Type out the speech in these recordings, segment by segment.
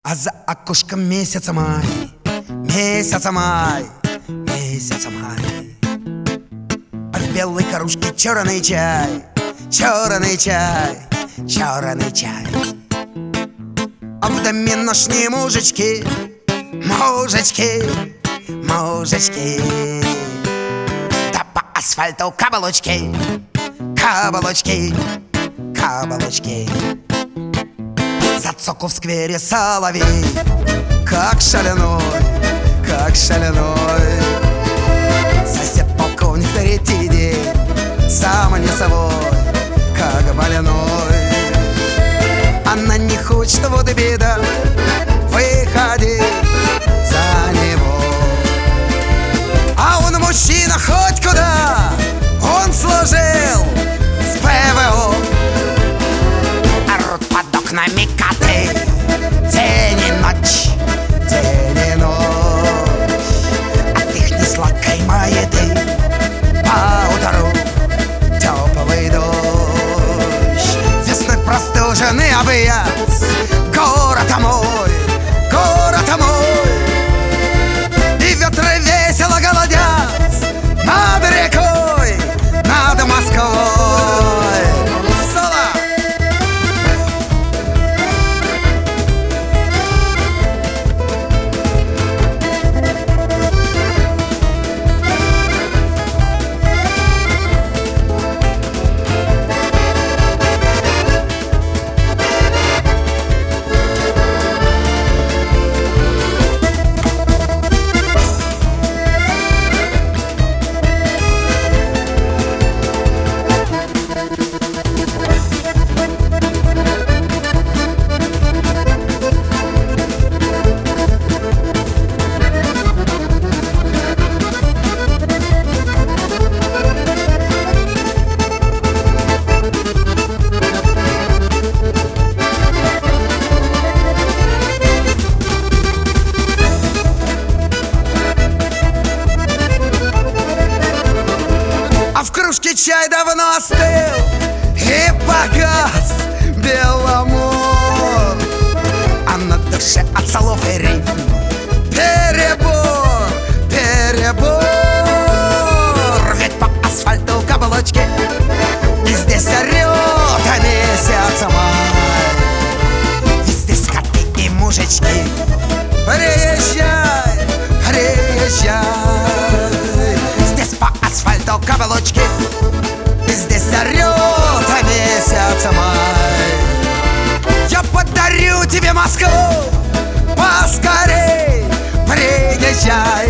А за окошком месяца май, месяца май, месяца май. А в белой кружке черный чай, черный чай, черный чай. А в доме ношни мужички, мужички, мужички. Да по асфальту каблучки, каблучки, каблучки. Зацоку в сквере соловей, как шаляной, как шаляной. Сосед полковник третий день, сам не собой, как больной. Она не хочет, вот и беда, выходи за него. А он мужчина хоть куда, он служил с ПВО. Орут под окнами коты, день и ночь, день и ночь. От их несладкой маяты поутру теплый дождь. Весной простуженный объят город мой, город мой. И ветры весело голодят над рекой, над Москвой. Соло! А в кружке чай давно остыл и погас беломор. А на душе от слов и рифм перебор, перебор. Ведь по асфальту каблучки, и здесь орёт месяц май. И здесь коты и мужички. Приезжай, приезжай. Здесь по асфальту каблучки, и здесь орёт месяц май. Я подарю тебе Москву, поскорей приезжай.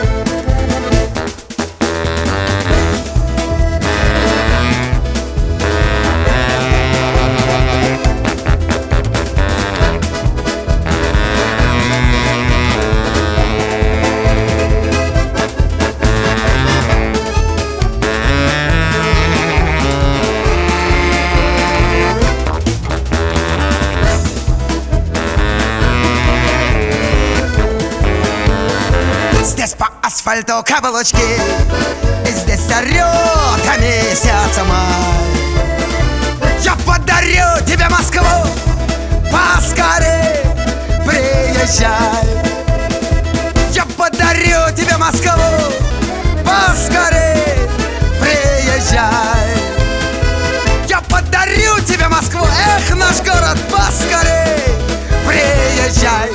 Здесь по асфальту каблучки, и здесь орёт месяц май. Я подарю тебе Москву, поскорей приезжай. Я подарю тебе Москву, поскорей приезжай. Я подарю тебе Москву, эх, наш город, поскорей приезжай.